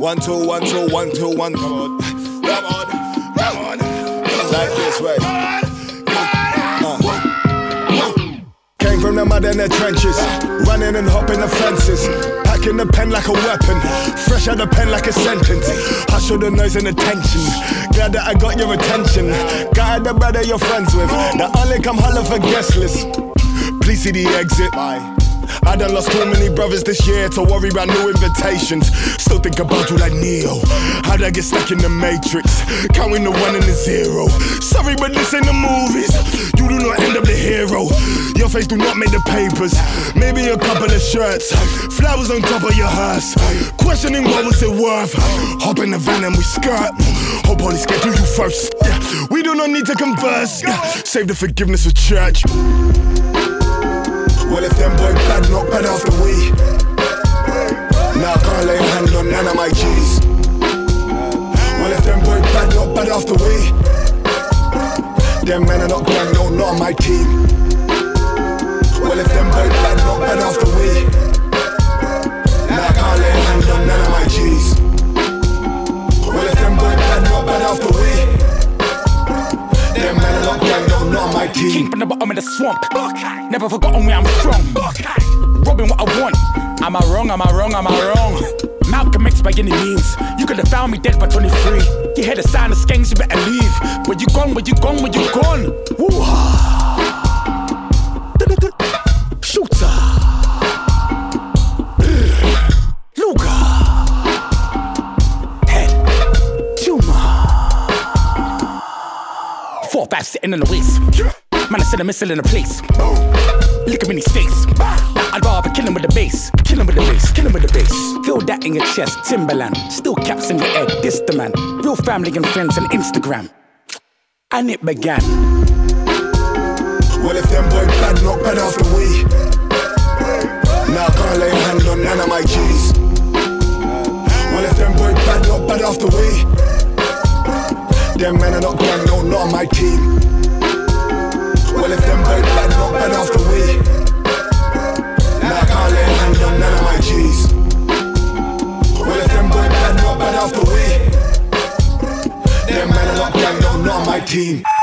1, 2, 1, 2, 1, 2, 1. Come on. Come on. Come on. Like this way. Came from the mud and the trenches, running and hopping the fences, packing the pen like a weapon, fresh out the pen like a sentence. Hustle the noise and the tension, glad that I got your attention. Guy the brother you're friends with, the only come holler for guest list. Please see the exit. I done lost too many brothers this year to worry about new invitations. Still think about you like Neo. How'd I get stuck in the Matrix? Counting the 1 and the 0. Sorry, but this ain't the movies. You do not end up the hero. Your face do not make the papers. Maybe a couple of shirts, flowers on top of your hearse. Questioning what was it worth. Hop in the van and we skirt. Hope police get to you first. We do not need to converse. Save the forgiveness for church. Well, if them boy bad, not bad after we. Now I can't lay a hand on none of my G's. Well, if them boy bad, not bad after we. Them men are not gang, no, not on my team. Well, if them boy bad, not bad after we. Now I can't lay a hand on none of my G's. Well, if them boy bad, not bad after we. Them men are not gang, no, not on my team. Came from the bottom of the swamp, never forgotten where I'm from. Robbing what I want. Am I wrong? Am I wrong? Am I wrong? Malcolm X by any means. You could have found me dead by 23. You hear the sound of skanks, you better leave. Where you gone? Where you gone? Where you gone? Woo. Shooter. Luger. Head. Tumor. 4, 5 sitting in the waist. Man, I send a missile in a place. Look at me in his face. I'd rather kill him with the bass. Kill him with the bass. Kill him with the bass. Feel that in your chest, Timberland. Still caps in your head, this the man. Real family and friends on Instagram. And it began. Well, if them boy bad, not bad after we. Now I can't lay a hand on none of my G's. Well, if them boy bad, not bad after we. Them men are not gang, no, not on my team. Well, if them boy bad, not bad after we. Now I can't lay a hand on none of my G's. Well, if them boy bad, not bad after we. Them men are not gang, no, not on my team.